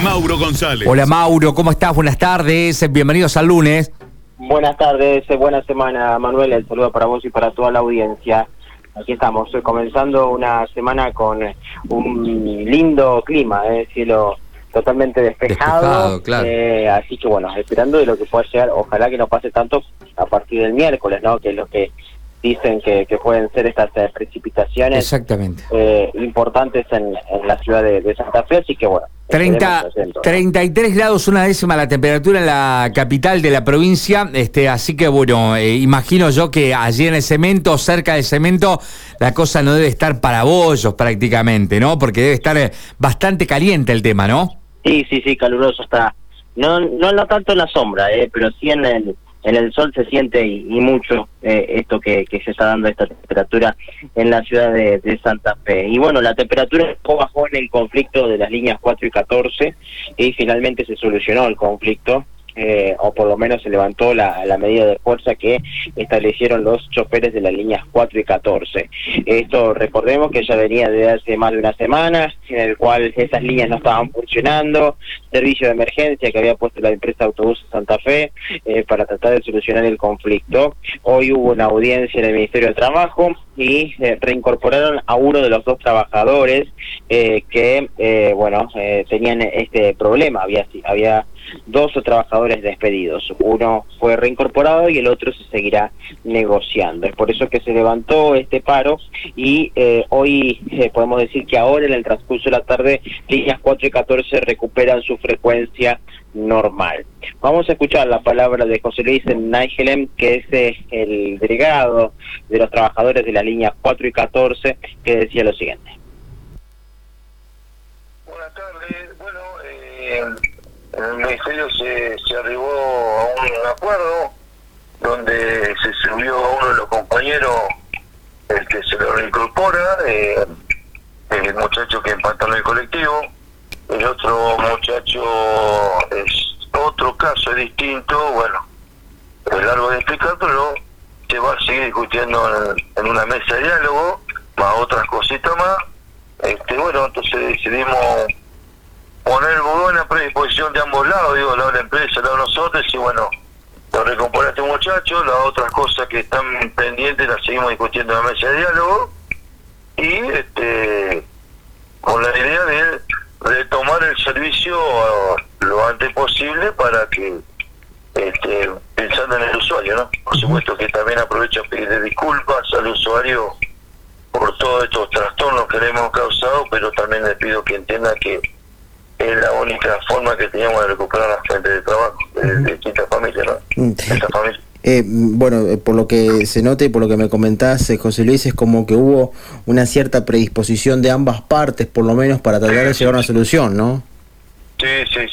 Mauro González. Hola Mauro, ¿cómo estás? Buenas tardes, bienvenidos al lunes. Buenas tardes, buena semana Manuel, el saludo para vos y para toda la audiencia. Aquí estamos, comenzando una semana con un lindo clima, cielo totalmente despejado, claro. Así que bueno, esperando de lo que pueda llegar, ojalá que no pase tanto a partir del miércoles, ¿no? Que es lo que dicen que pueden ser estas precipitaciones. Exactamente. Importantes en la ciudad de Santa Fe, así que bueno. 33 grados, una décima la temperatura en la capital de la provincia, así que bueno, imagino yo que allí en el cemento, cerca del cemento, la cosa no debe estar para bollos prácticamente, ¿no? Porque debe estar bastante caliente el tema, ¿no? Sí, caluroso está. No tanto en la sombra, pero sí en el sol se siente y mucho esto que se está dando, esta temperatura en la ciudad de Santa Fe. Y bueno, la temperatura bajó en el conflicto de las líneas 4 y 14 y finalmente se solucionó el conflicto, o por lo menos se levantó la medida de fuerza que establecieron los choferes de las líneas 4 y 14. Esto recordemos que ya venía desde hace más de una semana, en el cual esas líneas no estaban funcionando, servicio de emergencia que había puesto la empresa Autobuses Santa Fe para tratar de solucionar el conflicto. Hoy hubo una audiencia en el Ministerio de Trabajo y reincorporaron a uno de los dos trabajadores que tenían este problema. Había dos trabajadores despedidos, uno fue reincorporado y el otro se seguirá negociando. Es por eso que se levantó este paro y hoy podemos decir que ahora en el transcurso de la tarde líneas 4 y 14 recuperan su frecuencia normal. Vamos a escuchar la palabra de José Luis Naigelem, que es el delegado de los trabajadores de las líneas 4 y 14, que decía lo siguiente. Buenas tardes. Bueno, en el Ministerio se arribó a un acuerdo donde se subió a uno de los compañeros, el que se lo reincorpora, el muchacho que empató en el colectivo. El otro muchacho es otro caso, es distinto. Bueno, es largo de explicar, pero se va a seguir discutiendo en una mesa de diálogo, más otras cositas más. Entonces decidimos poner buena predisposición de ambos lados, digo, lado de la empresa, lado de nosotros, y bueno, lo recompone a este muchacho. Las otras cosas que están pendientes las seguimos discutiendo en la mesa de diálogo, y con la idea de retomar el servicio lo antes posible para que, pensando en el usuario, ¿no? Por supuesto que también aprovecho a pedirle disculpas al usuario por todos estos trastornos que le hemos causado, pero también le pido que entienda que es la única forma que teníamos de recuperar a la gente de trabajo, de distintas familias, ¿no? Esta familia. Por lo que se nota y por lo que me comentás, José Luis, es como que hubo una cierta predisposición de ambas partes, por lo menos, para tratar de llegar a una solución, ¿no? Sí,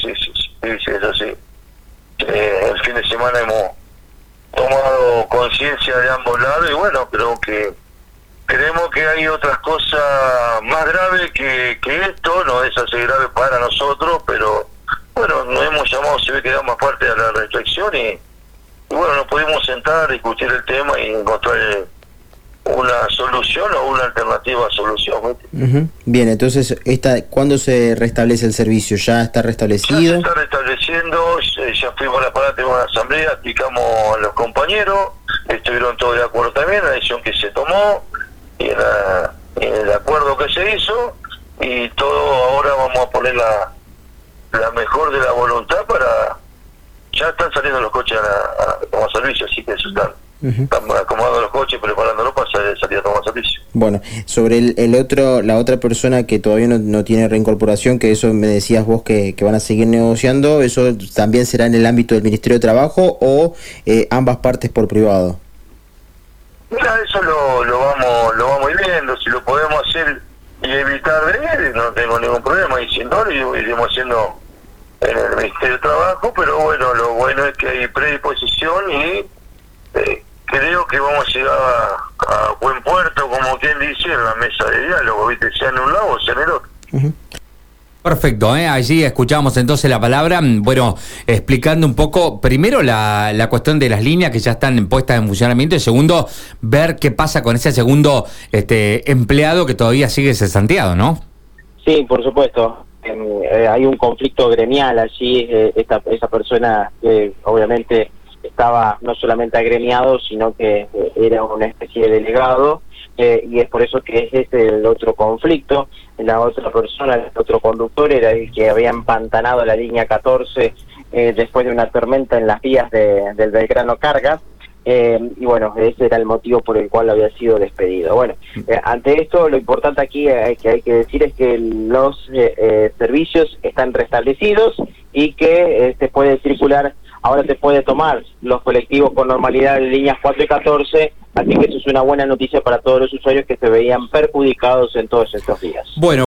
eso sí. El fin de semana hemos tomado conciencia de ambos lados y bueno, creemos que hay otras cosas más graves que esto. No es así grave para nosotros, pero bueno, nos hemos llamado, se ve que damos parte de la reflexión y bueno, nos pudimos sentar, discutir el tema y encontrar una solución o una alternativa a solución. Bien, entonces, ¿cuándo se restablece el servicio? ¿Ya está restablecido? Ya se está restableciendo, ya fuimos a la parada de una asamblea, explicamos a los compañeros, estuvieron todos de acuerdo también, la decisión que se tomó y en el acuerdo que se hizo, y todo ahora vamos a poner la mejor de la voluntad para... Ya están saliendo los coches como servicio, así que eso están acomodando los coches, preparándolos para salir a tomar servicio. Bueno, sobre la otra persona que todavía no tiene reincorporación, que eso me decías vos que van a seguir negociando, ¿eso también será en el ámbito del Ministerio de Trabajo o ambas partes por privado? Mira, eso lo vamos viendo, si lo podemos hacer y evitar venir, no tengo ningún problema, y si no, lo iremos haciendo en el Ministerio de Trabajo, pero bueno, lo bueno es que hay predisposición y creo que vamos a llegar a buen puerto, como quien dice, en la mesa de diálogo, ¿viste? Sea en un lado o sea en el otro. Perfecto, allí escuchamos entonces la palabra, bueno, explicando un poco, primero la cuestión de las líneas que ya están puestas en funcionamiento, y segundo, ver qué pasa con ese segundo empleado que todavía sigue cesanteado, ¿no? Sí, por supuesto. hay un conflicto gremial allí. Esa persona obviamente estaba no solamente agremiado, sino que era una especie de delegado, y es por eso que es el otro conflicto. La otra persona, el otro conductor, era el que había empantanado la línea 14 después de una tormenta en las vías del Belgrano Carga. Y bueno, ese era el motivo por el cual había sido despedido. Bueno, ante esto, lo importante aquí que hay que decir es que los servicios están restablecidos y que se puede circular. Ahora se puede tomar los colectivos con normalidad en líneas 4 y 14, así que eso es una buena noticia para todos los usuarios que se veían perjudicados en todos estos días. Bueno.